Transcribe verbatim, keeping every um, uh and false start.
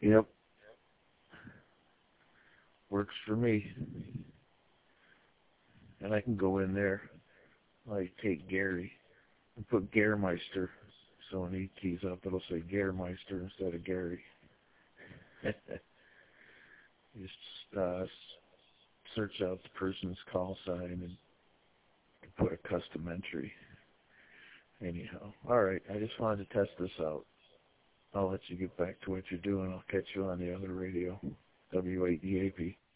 Yep. Works for me. And I can go in there, like take Gary, and put Garemeister. So when he keys up, it'll say Garemeister instead of Gary. Just uh, search out the person's call sign and put a custom entry. Anyhow, all right, I just wanted to test this out. I'll let you get back to what you're doing. I'll catch you on the other radio, W eight D A P.